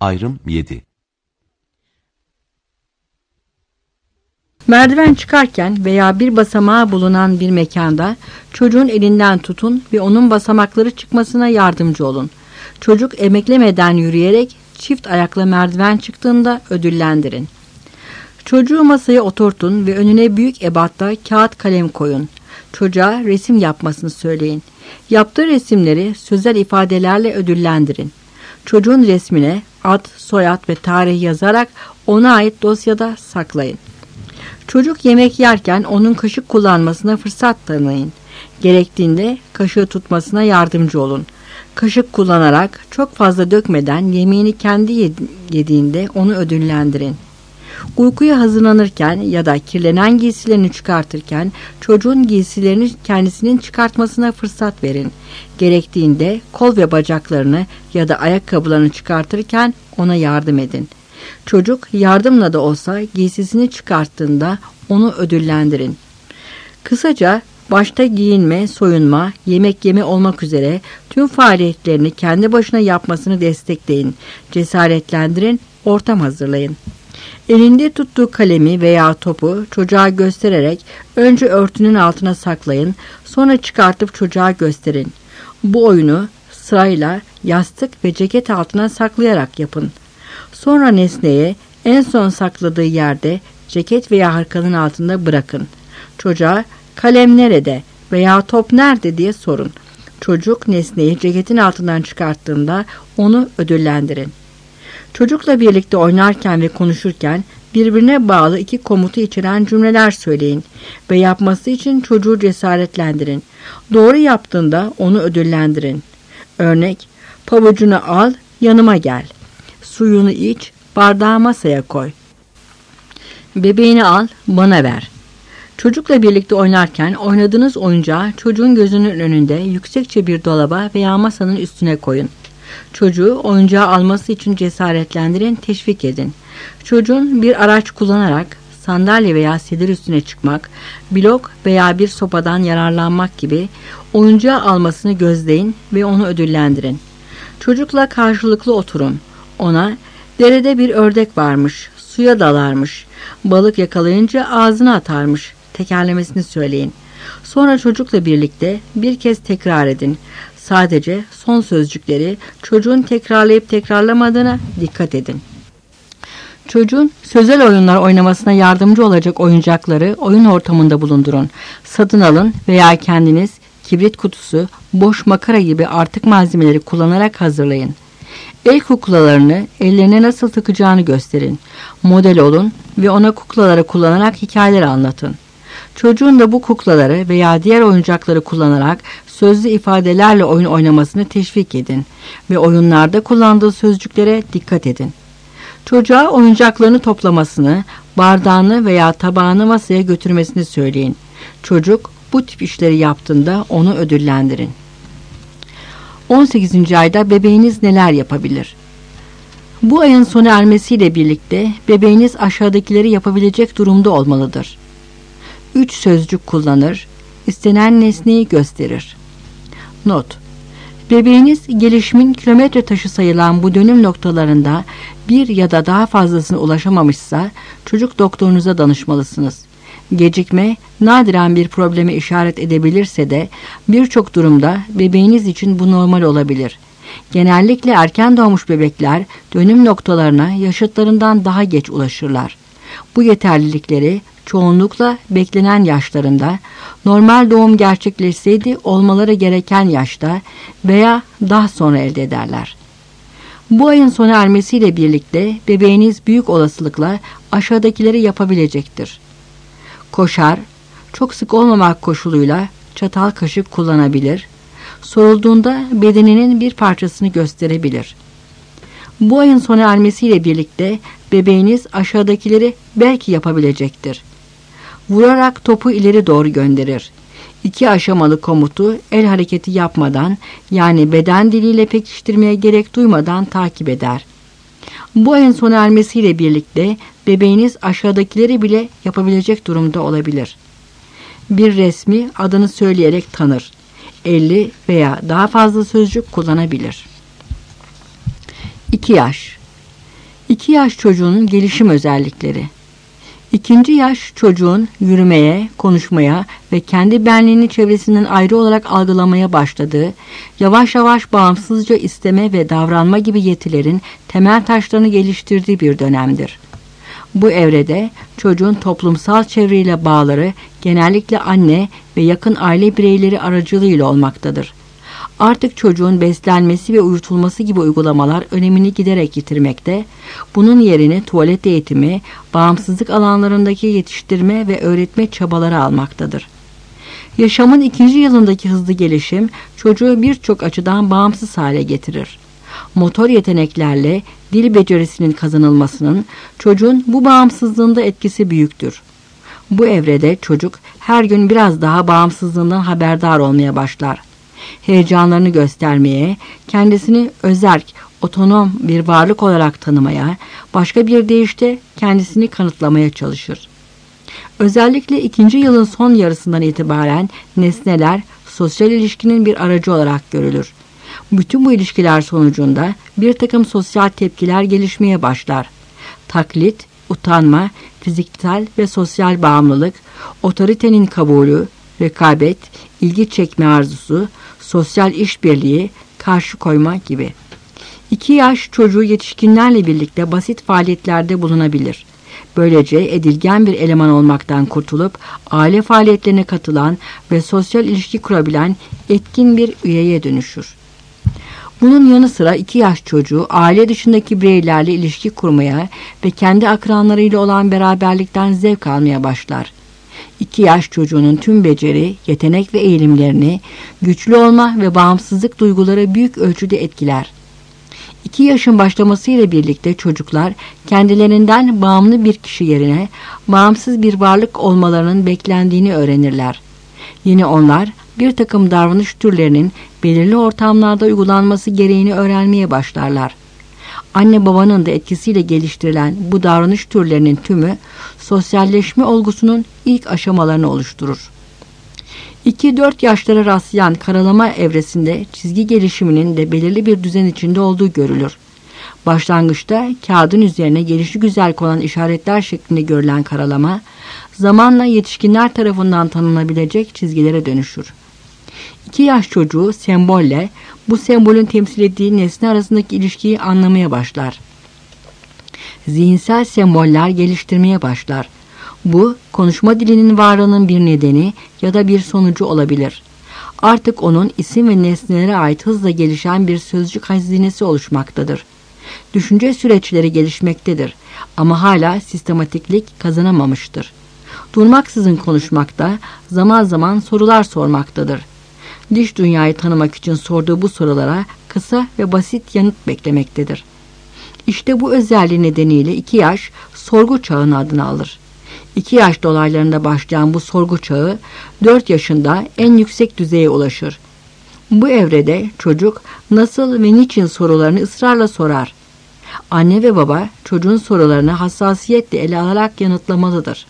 Ayrım 7. Merdiven çıkarken veya bir basamağı bulunan bir mekanda çocuğun elinden tutun ve onun basamakları çıkmasına yardımcı olun. Çocuk emeklemeden yürüyerek çift ayakla merdiven çıktığında ödüllendirin. Çocuğu masaya oturtun ve önüne büyük ebatta kağıt kalem koyun. Çocuğa resim yapmasını söyleyin. Yaptığı resimleri sözel ifadelerle ödüllendirin. Çocuğun resmine ad, soyad ve tarih yazarak ona ait dosyada saklayın. Çocuk yemek yerken onun kaşık kullanmasına fırsat tanıyın. Gerektiğinde kaşığı tutmasına yardımcı olun. Kaşık kullanarak çok fazla dökmeden yemeğini kendi yediğinde onu ödüllendirin. Uykuya hazırlanırken ya da kirlenen giysilerini çıkartırken çocuğun giysilerini kendisinin çıkartmasına fırsat verin. Gerektiğinde kol ve bacaklarını ya da ayakkabılarını çıkartırken ona yardım edin. Çocuk yardımla da olsa giysisini çıkarttığında onu ödüllendirin. Kısaca başta giyinme, soyunma, yemek yeme olmak üzere tüm faaliyetlerini kendi başına yapmasını destekleyin, cesaretlendirin, ortam hazırlayın. Elinde tuttuğu kalemi veya topu çocuğa göstererek önce örtünün altına saklayın, sonra çıkartıp çocuğa gösterin. Bu oyunu sırayla yastık ve ceket altına saklayarak yapın. Sonra nesneyi en son sakladığı yerde ceket veya hırkanın altında bırakın. Çocuğa kalem nerede veya top nerede diye sorun. Çocuk nesneyi ceketin altından çıkarttığında onu ödüllendirin. Çocukla birlikte oynarken ve konuşurken birbirine bağlı iki komutu içeren cümleler söyleyin ve yapması için çocuğu cesaretlendirin. Doğru yaptığında onu ödüllendirin. Örnek, pabucunu al, yanıma gel. Suyunu iç, bardağı masaya koy. Bebeğini al, bana ver. Çocukla birlikte oynarken oynadığınız oyuncağı çocuğun gözünün önünde yüksekçe bir dolaba veya masanın üstüne koyun. Çocuğu oyuncağı alması için cesaretlendirin, teşvik edin. Çocuğun bir araç kullanarak sandalye veya sedir üstüne çıkmak, blok veya bir sopadan yararlanmak gibi oyuncağı almasını gözleyin ve onu ödüllendirin. Çocukla karşılıklı oturun. Ona, derede bir ördek varmış, suya dalarmış, balık yakalayınca ağzına atarmış tekerlemesini söyleyin. Sonra çocukla birlikte bir kez tekrar edin. Sadece son sözcükleri çocuğun tekrarlayıp tekrarlamadığına dikkat edin. Çocuğun sözel oyunlar oynamasına yardımcı olacak oyuncakları oyun ortamında bulundurun. Satın alın veya kendiniz kibrit kutusu, boş makara gibi artık malzemeleri kullanarak hazırlayın. El kuklalarını ellerine nasıl takacağını gösterin. Model olun ve ona kuklaları kullanarak hikayeler anlatın. Çocuğun da bu kuklaları veya diğer oyuncakları kullanarak sözlü ifadelerle oyun oynamasını teşvik edin ve oyunlarda kullandığı sözcüklere dikkat edin. Çocuğa oyuncaklarını toplamasını, bardağını veya tabağını masaya götürmesini söyleyin. Çocuk bu tip işleri yaptığında onu ödüllendirin. 18. ayda bebeğiniz neler yapabilir? Bu ayın sona ermesiyle birlikte bebeğiniz aşağıdakileri yapabilecek durumda olmalıdır. 3 sözcük kullanır, istenen nesneyi gösterir. Not: Bebeğiniz gelişimin kilometre taşı sayılan bu dönüm noktalarında bir ya da daha fazlasına ulaşamamışsa çocuk doktorunuza danışmalısınız. Gecikme nadiren bir probleme işaret edebilirse de birçok durumda bebeğiniz için bu normal olabilir. Genellikle erken doğmuş bebekler dönüm noktalarına yaşıtlarından daha geç ulaşırlar. Bu yeterlilikleri çoğunlukla beklenen yaşlarında, normal doğum gerçekleşseydi olmaları gereken yaşta veya daha sonra elde ederler. Bu ayın sona ermesiyle birlikte bebeğiniz büyük olasılıkla aşağıdakileri yapabilecektir. Koşar, çok sık olmamak koşuluyla çatal kaşık kullanabilir, sorulduğunda bedeninin bir parçasını gösterebilir. Bu ayın sona ermesiyle birlikte bebeğiniz aşağıdakileri belki yapabilecektir. Vurarak topu ileri doğru gönderir. 2 aşamalı komutu el hareketi yapmadan, yani beden diliyle pekiştirmeye gerek duymadan takip eder. Bu ayın sona ermesiyle birlikte bebeğiniz aşağıdakileri bile yapabilecek durumda olabilir. Bir resmi adını söyleyerek tanır. 50 veya daha fazla sözcük kullanabilir. 2 yaş. 2 yaş çocuğunun gelişim özellikleri. 2. yaş çocuğun yürümeye, konuşmaya ve kendi benliğini çevresinden ayrı olarak algılamaya başladığı, yavaş yavaş bağımsızca isteme ve davranma gibi yetilerin temel taşlarını geliştirdiği bir dönemdir. Bu evrede çocuğun toplumsal çevreyle bağları genellikle anne ve yakın aile bireyleri aracılığıyla olmaktadır. Artık çocuğun beslenmesi ve uyutulması gibi uygulamalar önemini giderek yitirmekte, bunun yerini tuvalet eğitimi, bağımsızlık alanlarındaki yetiştirme ve öğretme çabaları almaktadır. Yaşamın 2. yılındaki hızlı gelişim çocuğu birçok açıdan bağımsız hale getirir. Motor yeteneklerle dil becerisinin kazanılmasının çocuğun bu bağımsızlığında etkisi büyüktür. Bu evrede çocuk her gün biraz daha bağımsızlığından haberdar olmaya başlar. Heyecanlarını göstermeye, kendisini özerk, otonom bir varlık olarak tanımaya, başka bir deyişle kendisini kanıtlamaya çalışır. Özellikle 2. yılın son yarısından itibaren nesneler sosyal ilişkinin bir aracı olarak görülür. Bütün bu ilişkiler sonucunda bir takım sosyal tepkiler gelişmeye başlar. Taklit, utanma, fiziksel ve sosyal bağımlılık, otoritenin kabulü, rekabet, ilgi çekme arzusu, sosyal işbirliği, karşı koyma gibi. 2 yaş çocuğu yetişkinlerle birlikte basit faaliyetlerde bulunabilir. Böylece edilgen bir eleman olmaktan kurtulup aile faaliyetlerine katılan ve sosyal ilişki kurabilen etkin bir üyeye dönüşür. Bunun yanı sıra 2 yaş çocuğu aile dışındaki bireylerle ilişki kurmaya ve kendi akranlarıyla olan beraberlikten zevk almaya başlar. 2 yaş çocuğunun tüm beceri, yetenek ve eğilimlerini güçlü olma ve bağımsızlık duyguları büyük ölçüde etkiler. 2 yaşın başlamasıyla birlikte çocuklar kendilerinden bağımlı bir kişi yerine bağımsız bir varlık olmalarının beklendiğini öğrenirler. Yine onlar bir takım davranış türlerinin belirli ortamlarda uygulanması gereğini öğrenmeye başlarlar. Anne babanın da etkisiyle geliştirilen bu davranış türlerinin tümü sosyalleşme olgusunun ilk aşamalarını oluşturur. 2-4 yaşlara rastlayan karalama evresinde çizgi gelişiminin de belirli bir düzen içinde olduğu görülür. Başlangıçta kağıdın üzerine gelişigüzel konan işaretler şeklinde görülen karalama, zamanla yetişkinler tarafından tanınabilecek çizgilere dönüşür. 2 yaş çocuğu sembolle bu sembolün temsil ettiği nesne arasındaki ilişkiyi anlamaya başlar. Zihinsel semboller geliştirmeye başlar. Bu, konuşma dilinin varlığının bir nedeni ya da bir sonucu olabilir. Artık onun isim ve nesnelere ait hızla gelişen bir sözcük hazinesi oluşmaktadır. Düşünce süreçleri gelişmektedir ama hala sistematiklik kazanamamıştır. Durmaksızın konuşmakta, zaman zaman sorular sormaktadır. Dış dünyayı tanımak için sorduğu bu sorulara kısa ve basit yanıt beklemektedir. İşte bu özelliği nedeniyle 2 yaş sorgu çağının adını alır. 2 yaş dolaylarında başlayan bu sorgu çağı 4 yaşında en yüksek düzeye ulaşır. Bu evrede çocuk nasıl ve niçin sorularını ısrarla sorar. Anne ve baba çocuğun sorularını hassasiyetle ele alarak yanıtlamalıdır.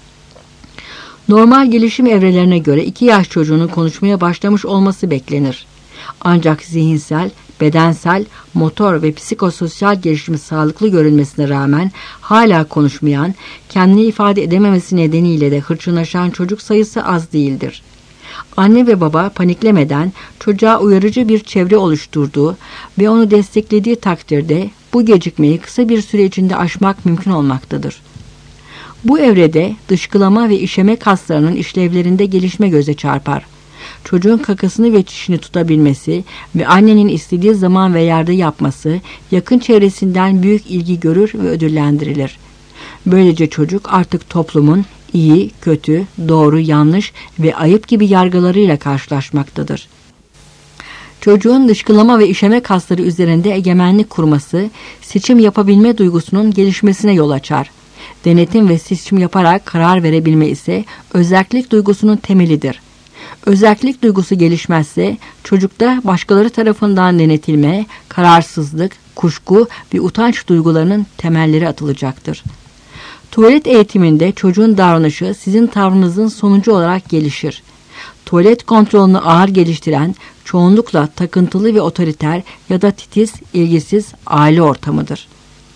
Normal gelişim evrelerine göre 2 yaş çocuğunun konuşmaya başlamış olması beklenir. Ancak zihinsel, bedensel, motor ve psikososyal gelişimi sağlıklı görülmesine rağmen hala konuşmayan, kendini ifade edememesi nedeniyle de hırçınlaşan çocuk sayısı az değildir. Anne ve baba paniklemeden çocuğa uyarıcı bir çevre oluşturduğu ve onu desteklediği takdirde bu gecikmeyi kısa bir süre içinde aşmak mümkün olmaktadır. Bu evrede dışkılama ve işeme kaslarının işlevlerinde gelişme göze çarpar. Çocuğun kakasını ve çişini tutabilmesi ve annenin istediği zaman ve yerde yapması yakın çevresinden büyük ilgi görür ve ödüllendirilir. Böylece çocuk artık toplumun iyi, kötü, doğru, yanlış ve ayıp gibi yargılarıyla karşılaşmaktadır. Çocuğun dışkılama ve işeme kasları üzerinde egemenlik kurması, seçim yapabilme duygusunun gelişmesine yol açar. Denetim ve seçim yaparak karar verebilme ise özerklik duygusunun temelidir. Özerklik duygusu gelişmezse çocukta başkaları tarafından denetilme, kararsızlık, kuşku ve utanç duygularının temelleri atılacaktır. Tuvalet eğitiminde çocuğun davranışı sizin tavrınızın sonucu olarak gelişir. Tuvalet kontrolünü ağır geliştiren çoğunlukla takıntılı ve otoriter ya da titiz, ilgisiz aile ortamıdır.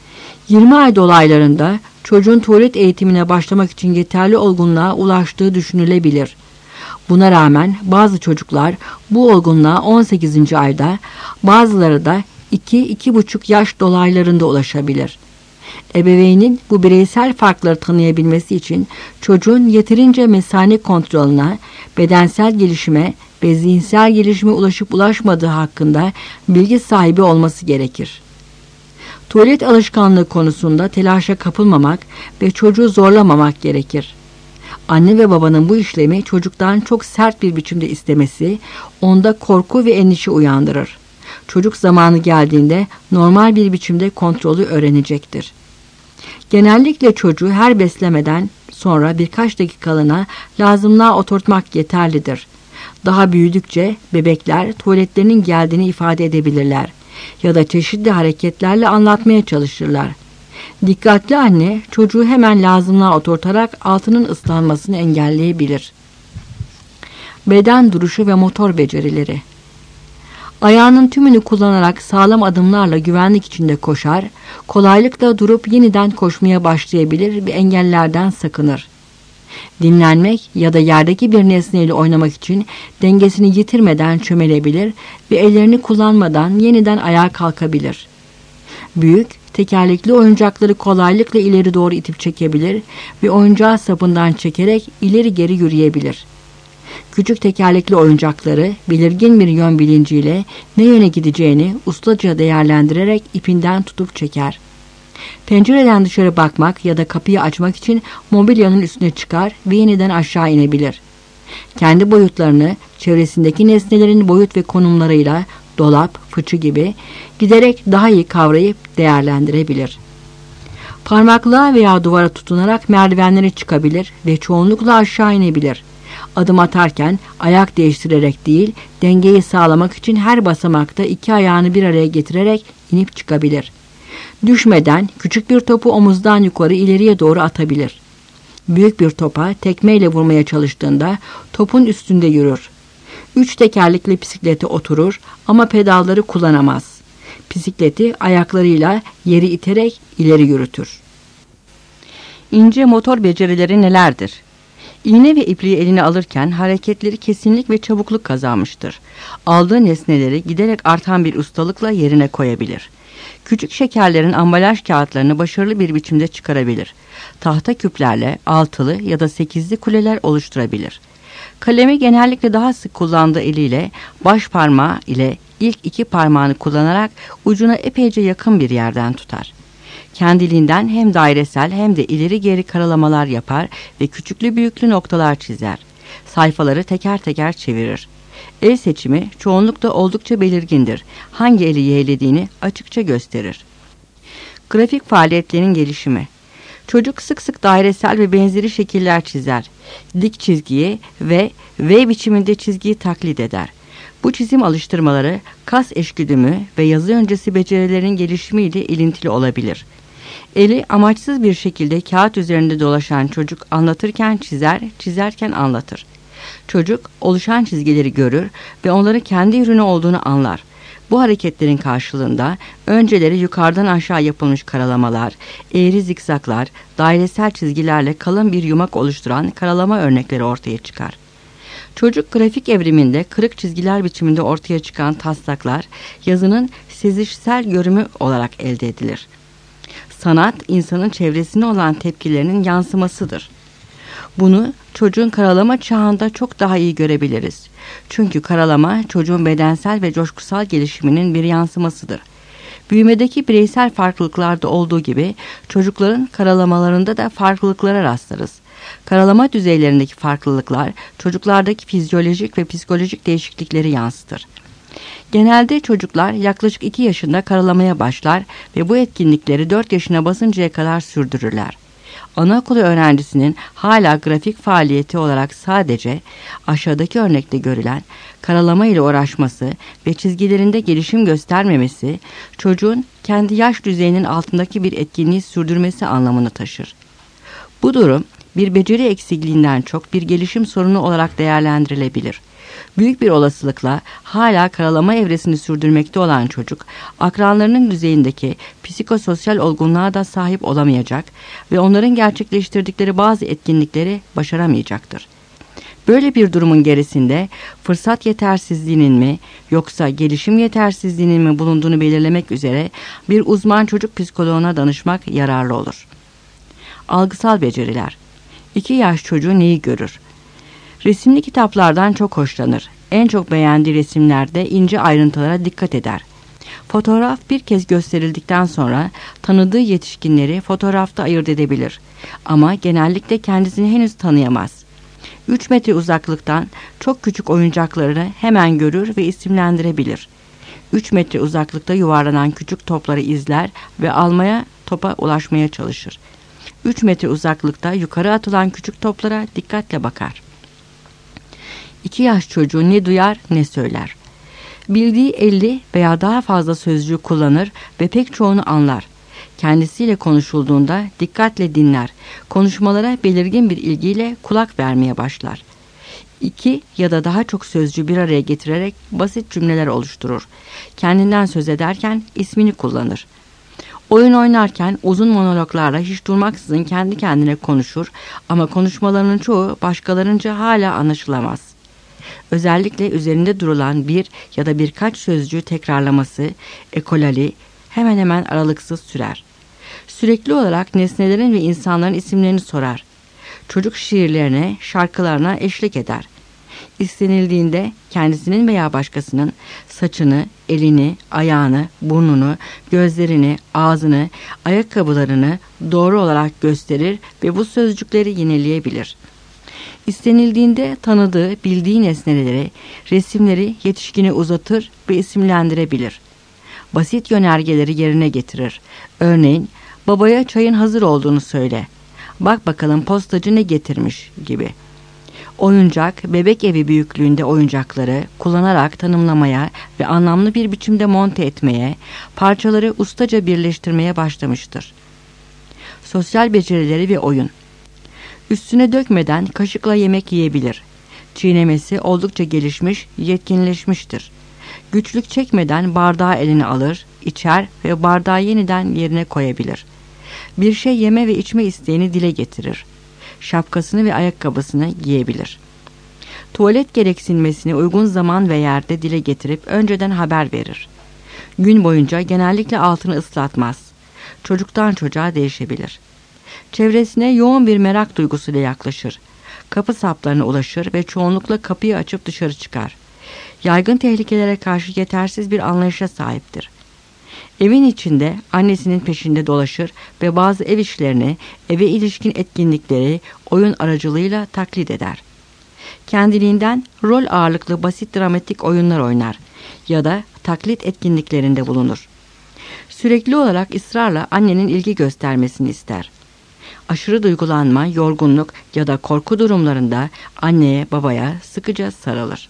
20 ay dolaylarında çocuğun tuvalet eğitimine başlamak için yeterli olgunluğa ulaştığı düşünülebilir. Buna rağmen bazı çocuklar bu olgunluğa 18. ayda, bazıları da 2-2,5 yaş dolaylarında ulaşabilir. Ebeveynin bu bireysel farkları tanıyabilmesi için çocuğun yeterince mesane kontrolüne, bedensel gelişime ve zihinsel gelişime ulaşıp ulaşmadığı hakkında bilgi sahibi olması gerekir. Tuvalet alışkanlığı konusunda telaşa kapılmamak ve çocuğu zorlamamak gerekir. Anne ve babanın bu işlemi çocuktan çok sert bir biçimde istemesi onda korku ve endişe uyandırır. Çocuk zamanı geldiğinde normal bir biçimde kontrolü öğrenecektir. Genellikle çocuğu her beslemeden sonra birkaç dakikalığına lazımlığa oturtmak yeterlidir. Daha büyüdükçe bebekler tuvaletlerinin geldiğini ifade edebilirler ya da çeşitli hareketlerle anlatmaya çalışırlar. Dikkatli anne çocuğu hemen lazımlığa oturtarak altının ıslanmasını engelleyebilir. Beden duruşu ve motor becerileri. Ayağının tümünü kullanarak sağlam adımlarla güvenlik içinde koşar, kolaylıkla durup yeniden koşmaya başlayabilir ve engellerden sakınır. Dinlenmek ya da yerdeki bir nesneyle oynamak için dengesini yitirmeden çömelebilir ve ellerini kullanmadan yeniden ayağa kalkabilir. Büyük, tekerlekli oyuncakları kolaylıkla ileri doğru itip çekebilir ve oyuncağı sapından çekerek ileri geri yürüyebilir. Küçük tekerlekli oyuncakları belirgin bir yön bilinciyle ne yöne gideceğini ustaca değerlendirerek ipinden tutup çeker. Pencereden dışarı bakmak ya da kapıyı açmak için mobilyanın üstüne çıkar ve yeniden aşağı inebilir. Kendi boyutlarını çevresindeki nesnelerin boyut ve konumlarıyla dolap, fıçı gibi giderek daha iyi kavrayıp değerlendirebilir. Parmaklığa veya duvara tutunarak merdivenlere çıkabilir ve çoğunlukla aşağı inebilir. Adım atarken ayak değiştirerek değil, dengeyi sağlamak için her basamakta iki ayağını bir araya getirerek inip çıkabilir. Düşmeden küçük bir topu omuzdan yukarı ileriye doğru atabilir. Büyük bir topa tekmeyle vurmaya çalıştığında topun üstünde yürür. 3 tekerlekli bisiklete oturur ama pedalları kullanamaz. Bisikleti ayaklarıyla yeri iterek ileri yürütür. İnce motor becerileri nelerdir? İğne ve ipliği eline alırken hareketleri kesinlik ve çabukluk kazanmıştır. Aldığı nesneleri giderek artan bir ustalıkla yerine koyabilir. Küçük şekerlerin ambalaj kağıtlarını başarılı bir biçimde çıkarabilir. Tahta küplerle altılı ya da sekizli kuleler oluşturabilir. Kalemi genellikle daha sık kullandığı eliyle baş parmağı ile ilk iki parmağını kullanarak ucuna epeyce yakın bir yerden tutar. Kendiliğinden hem dairesel hem de ileri geri karalamalar yapar ve küçüklü büyüklü noktalar çizer. Sayfaları teker teker çevirir. El seçimi çoğunlukla oldukça belirgindir. Hangi eli yeğlediğini açıkça gösterir. Grafik faaliyetlerinin gelişimi. Çocuk sık sık dairesel ve benzeri şekiller çizer. Dik çizgiyi ve V biçiminde çizgiyi taklit eder. Bu çizim alıştırmaları kas eşgüdümü ve yazı öncesi becerilerin gelişimiyle ilintili olabilir. Eli amaçsız bir şekilde kağıt üzerinde dolaşan çocuk anlatırken çizer, çizerken anlatır. Çocuk oluşan çizgileri görür ve onların kendi ürünü olduğunu anlar. Bu hareketlerin karşılığında önceleri yukarıdan aşağı yapılmış karalamalar, eğri zikzaklar, dairesel çizgilerle kalın bir yumak oluşturan karalama örnekleri ortaya çıkar. Çocuk grafik evriminde kırık çizgiler biçiminde ortaya çıkan taslaklar yazının sezişsel görümü olarak elde edilir. Sanat, insanın çevresine olan tepkilerinin yansımasıdır. Bunu çocuğun karalama çağında çok daha iyi görebiliriz. Çünkü karalama çocuğun bedensel ve coşkusal gelişiminin bir yansımasıdır. Büyümedeki bireysel farklılıklarda olduğu gibi çocukların karalamalarında da farklılıklara rastlarız. Karalama düzeylerindeki farklılıklar çocuklardaki fizyolojik ve psikolojik değişiklikleri yansıtır. Genelde çocuklar yaklaşık 2 yaşında karalamaya başlar ve bu etkinlikleri 4 yaşına basıncaya kadar sürdürürler. Anaokulu öğrencisinin hala grafik faaliyeti olarak sadece aşağıdaki örnekte görülen karalama ile uğraşması ve çizgilerinde gelişim göstermemesi, çocuğun kendi yaş düzeyinin altındaki bir etkinliği sürdürmesi anlamını taşır. Bu durum bir beceri eksikliğinden çok bir gelişim sorunu olarak değerlendirilebilir. Büyük bir olasılıkla hala karalama evresini sürdürmekte olan çocuk, akranlarının düzeyindeki psikososyal olgunluğa da sahip olamayacak ve onların gerçekleştirdikleri bazı etkinlikleri başaramayacaktır. Böyle bir durumun gerisinde fırsat yetersizliğinin mi yoksa gelişim yetersizliğinin mi bulunduğunu belirlemek üzere bir uzman çocuk psikoloğuna danışmak yararlı olur. Algısal beceriler. 2 yaş çocuğu neyi görür? Resimli kitaplardan çok hoşlanır. En çok beğendiği resimlerde ince ayrıntılara dikkat eder. Fotoğraf bir kez gösterildikten sonra tanıdığı yetişkinleri fotoğrafta ayırt edebilir. Ama genellikle kendisini henüz tanıyamaz. 3 metre uzaklıktan çok küçük oyuncaklarını hemen görür ve isimlendirebilir. 3 metre uzaklıkta yuvarlanan küçük topları izler ve almaya, topa ulaşmaya çalışır. 3 metre uzaklıkta yukarı atılan küçük toplara dikkatle bakar. 2 yaş çocuğu ne duyar ne söyler. Bildiği 50 veya daha fazla sözcüğü kullanır ve pek çoğunu anlar. Kendisiyle konuşulduğunda dikkatle dinler. Konuşmalara belirgin bir ilgiyle kulak vermeye başlar. 2 ya da daha çok sözcüğü bir araya getirerek basit cümleler oluşturur. Kendinden söz ederken ismini kullanır. Oyun oynarken uzun monologlarla hiç durmaksızın kendi kendine konuşur ama konuşmalarının çoğu başkalarınca hala anlaşılamaz. Özellikle üzerinde durulan bir ya da birkaç sözcüğü tekrarlaması, ekolali, hemen hemen aralıksız sürer. Sürekli olarak nesnelerin ve insanların isimlerini sorar. Çocuk şiirlerine, şarkılarına eşlik eder. İstenildiğinde kendisinin veya başkasının saçını, elini, ayağını, burnunu, gözlerini, ağzını, ayakkabılarını doğru olarak gösterir ve bu sözcükleri yineleyebilir. İstenildiğinde tanıdığı, bildiği nesneleri, resimleri yetişkine uzatır ve isimlendirebilir. Basit yönergeleri yerine getirir. Örneğin, babaya çayın hazır olduğunu söyle. Bak bakalım postacı ne getirmiş gibi. Oyuncak, bebek evi büyüklüğünde oyuncakları kullanarak tanımlamaya ve anlamlı bir biçimde monte etmeye, parçaları ustaca birleştirmeye başlamıştır. Sosyal becerileri ve oyun. Üstüne dökmeden kaşıkla yemek yiyebilir. Çiğnemesi oldukça gelişmiş, yetkinleşmiştir. Güçlük çekmeden bardağı eline alır, içer ve bardağı yeniden yerine koyabilir. Bir şey yeme ve içme isteğini dile getirir. Şapkasını ve ayakkabısını giyebilir. Tuvalet gereksinmesini uygun zaman ve yerde dile getirip önceden haber verir. Gün boyunca genellikle altını ıslatmaz. Çocuktan çocuğa değişebilir. Çevresine yoğun bir merak duygusuyla yaklaşır. Kapı saplarına ulaşır ve çoğunlukla kapıyı açıp dışarı çıkar. Yaygın tehlikelere karşı yetersiz bir anlayışa sahiptir. Evin içinde annesinin peşinde dolaşır ve bazı ev işlerini, eve ilişkin etkinlikleri oyun aracılığıyla taklit eder. Kendiliğinden rol ağırlıklı basit dramatik oyunlar oynar ya da taklit etkinliklerinde bulunur. Sürekli olarak ısrarla annenin ilgi göstermesini ister. Aşırı duygulanma, yorgunluk ya da korku durumlarında anneye, babaya sıkıca sarılır.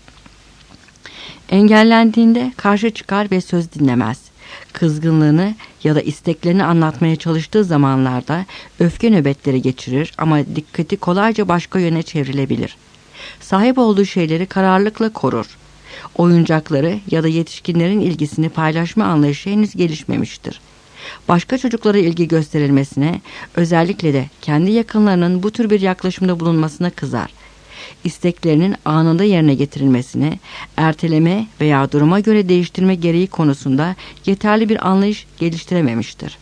Engellendiğinde karşı çıkar ve söz dinlemez. Kızgınlığını ya da isteklerini anlatmaya çalıştığı zamanlarda öfke nöbetleri geçirir ama dikkati kolayca başka yöne çevrilebilir. Sahip olduğu şeyleri kararlılıkla korur. Oyuncakları ya da yetişkinlerin ilgisini paylaşma anlayışı henüz gelişmemiştir. Başka çocuklara ilgi gösterilmesine, özellikle de kendi yakınlarının bu tür bir yaklaşımda bulunmasına kızar. İsteklerinin anında yerine getirilmesine, erteleme veya duruma göre değiştirme gereği konusunda yeterli bir anlayış geliştirememiştir.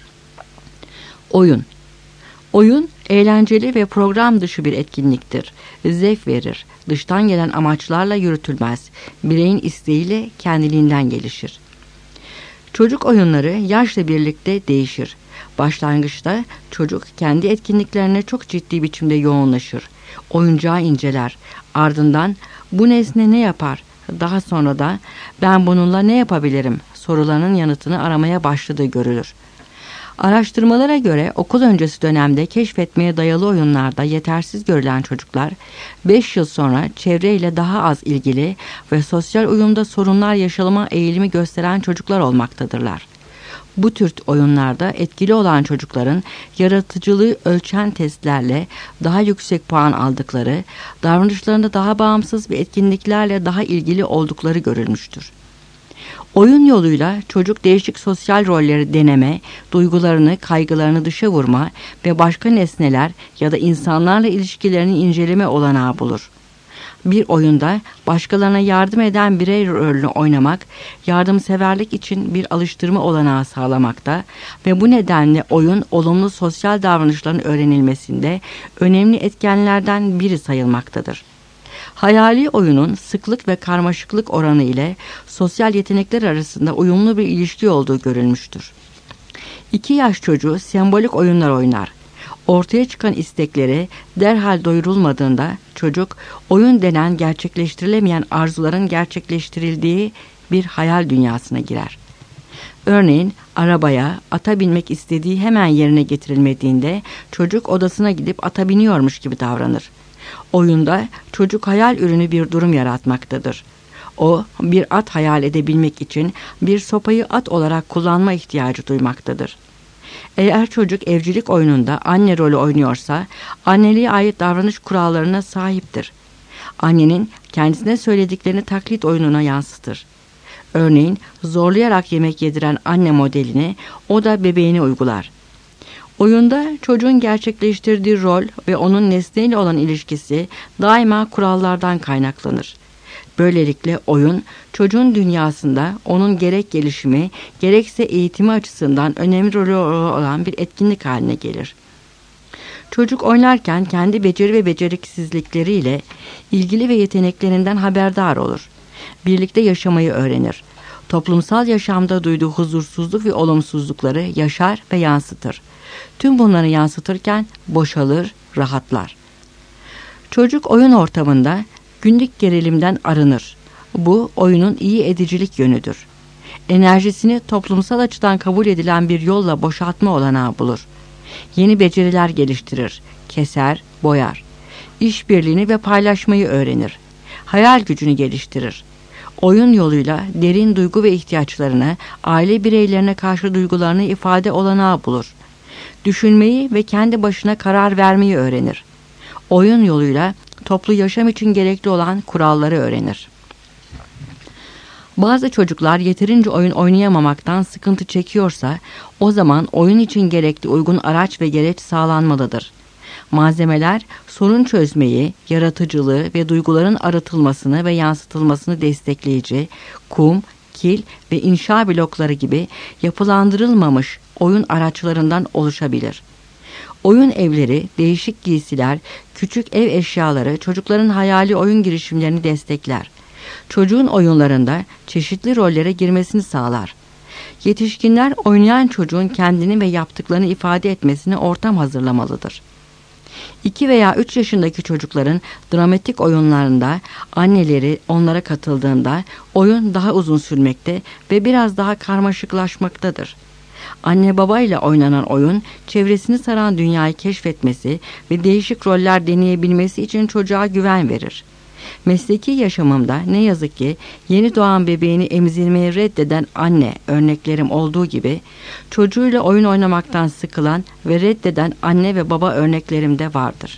Oyun. Oyun, eğlenceli ve program dışı bir etkinliktir. Zevk verir, dıştan gelen amaçlarla yürütülmez, bireyin isteğiyle kendiliğinden gelişir. Çocuk oyunları yaşla birlikte değişir. Başlangıçta çocuk kendi etkinliklerine çok ciddi biçimde yoğunlaşır. Oyuncağı inceler. Ardından bu nesne ne yapar? Daha sonra da ben bununla ne yapabilirim sorularının yanıtını aramaya başladığı görülür. Araştırmalara göre okul öncesi dönemde keşfetmeye dayalı oyunlarda yetersiz görülen çocuklar 5 yıl sonra çevreyle daha az ilgili ve sosyal uyumda sorunlar yaşama eğilimi gösteren çocuklar olmaktadırlar. Bu tür oyunlarda etkili olan çocukların yaratıcılığı ölçen testlerle daha yüksek puan aldıkları, davranışlarında daha bağımsız ve etkinliklerle daha ilgili oldukları görülmüştür. Oyun yoluyla çocuk değişik sosyal rolleri deneme, duygularını, kaygılarını dışa vurma ve başka nesneler ya da insanlarla ilişkilerini inceleme olanağı bulur. Bir oyunda başkalarına yardım eden birey rolünü oynamak, yardımseverlik için bir alıştırma olanağı sağlamakta ve bu nedenle oyun olumlu sosyal davranışların öğrenilmesinde önemli etkenlerden biri sayılmaktadır. Hayali oyunun sıklık ve karmaşıklık oranı ile sosyal yetenekler arasında uyumlu bir ilişki olduğu görülmüştür. 2 yaş çocuğu sembolik oyunlar oynar. Ortaya çıkan istekleri derhal doyurulmadığında çocuk oyun denen gerçekleştirilemeyen arzuların gerçekleştirildiği bir hayal dünyasına girer. Örneğin arabaya, ata binmek istediği hemen yerine getirilmediğinde çocuk odasına gidip ata biniyormuş gibi davranır. Oyunda çocuk hayal ürünü bir durum yaratmaktadır. O, bir at hayal edebilmek için bir sopayı at olarak kullanma ihtiyacı duymaktadır. Eğer çocuk evcilik oyununda anne rolü oynuyorsa, anneliğe ait davranış kurallarına sahiptir. Annenin kendisine söylediklerini taklit oyununa yansıtır. Örneğin zorlayarak yemek yediren anne modelini o da bebeğine uygular. Oyunda çocuğun gerçekleştirdiği rol ve onun nesneyle olan ilişkisi daima kurallardan kaynaklanır. Böylelikle oyun, çocuğun dünyasında onun gerek gelişimi, gerekse eğitimi açısından önemli rolü olan bir etkinlik haline gelir. Çocuk oynarken kendi beceri ve beceriksizlikleriyle ilgili ve yeteneklerinden haberdar olur. Birlikte yaşamayı öğrenir. Toplumsal yaşamda duyduğu huzursuzluk ve olumsuzlukları yaşar ve yansıtır. Tüm bunları yansıtırken boşalır, rahatlar. Çocuk oyun ortamında günlük gerilimden arınır. Bu oyunun iyi edicilik yönüdür. Enerjisini toplumsal açıdan kabul edilen bir yolla boşaltma olanağı bulur. Yeni beceriler geliştirir, keser, boyar. İşbirliğini ve paylaşmayı öğrenir. Hayal gücünü geliştirir. Oyun yoluyla derin duygu ve ihtiyaçlarını, aile bireylerine karşı duygularını ifade olanağı bulur. Düşünmeyi ve kendi başına karar vermeyi öğrenir. Oyun yoluyla toplu yaşam için gerekli olan kuralları öğrenir. Bazı çocuklar yeterince oyun oynayamamaktan sıkıntı çekiyorsa, o zaman oyun için gerekli uygun araç ve gereç sağlanmalıdır. Malzemeler sorun çözmeyi, yaratıcılığı ve duyguların arıtılmasını ve yansıtılmasını destekleyici kum, kil ve inşa blokları gibi yapılandırılmamış oyun araçlarından oluşabilir. Oyun evleri, değişik giysiler, küçük ev eşyaları çocukların hayali oyun girişimlerini destekler. Çocuğun oyunlarında çeşitli rollere girmesini sağlar. Yetişkinler oynayan çocuğun kendini ve yaptıklarını ifade etmesine ortam hazırlamalıdır. 2 veya 3 yaşındaki çocukların dramatik oyunlarında anneleri onlara katıldığında oyun daha uzun sürmekte ve biraz daha karmaşıklaşmaktadır. Anne babayla oynanan oyun, çevresini saran dünyayı keşfetmesi ve değişik roller deneyebilmesi için çocuğa güven verir. Mesleki yaşamımda ne yazık ki yeni doğan bebeğini emzirmeyi reddeden anne örneklerim olduğu gibi, çocuğuyla oyun oynamaktan sıkılan ve reddeden anne ve baba örneklerim de vardır.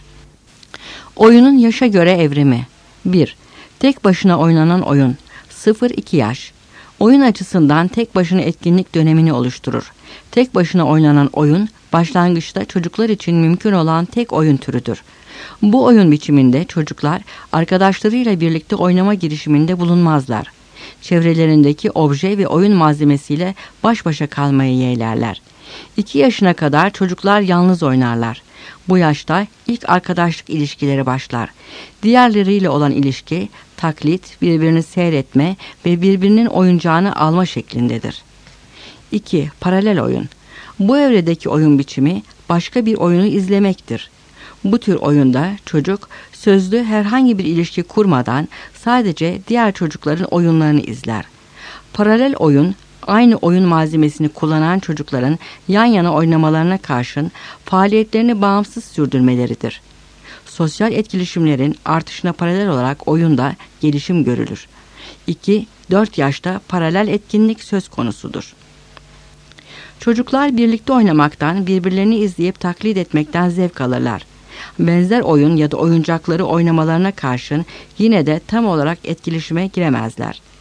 Oyunun yaşa göre evrimi. 1. Tek başına oynanan oyun. 0-2 yaş. Oyun açısından tek başına etkinlik dönemini oluşturur. Tek başına oynanan oyun, başlangıçta çocuklar için mümkün olan tek oyun türüdür. Bu oyun biçiminde çocuklar arkadaşlarıyla birlikte oynama girişiminde bulunmazlar. Çevrelerindeki obje ve oyun malzemesiyle baş başa kalmayı yeğlerler. 2 yaşına kadar çocuklar yalnız oynarlar. Bu yaşta ilk arkadaşlık ilişkileri başlar. Diğerleriyle olan ilişki, taklit, birbirini seyretme ve birbirinin oyuncağını alma şeklindedir. 2. Paralel oyun. Bu evredeki oyun biçimi başka bir oyunu izlemektir. Bu tür oyunda çocuk sözlü herhangi bir ilişki kurmadan sadece diğer çocukların oyunlarını izler. Paralel oyun, aynı oyun malzemesini kullanan çocukların yan yana oynamalarına karşın faaliyetlerini bağımsız sürdürmeleridir. Sosyal etkileşimlerin artışına paralel olarak oyunda gelişim görülür. 2-4 yaşta paralel etkinlik söz konusudur. Çocuklar birlikte oynamaktan, birbirlerini izleyip taklit etmekten zevk alırlar. Benzer oyun ya da oyuncakları oynamalarına karşın yine de tam olarak etkileşime giremezler.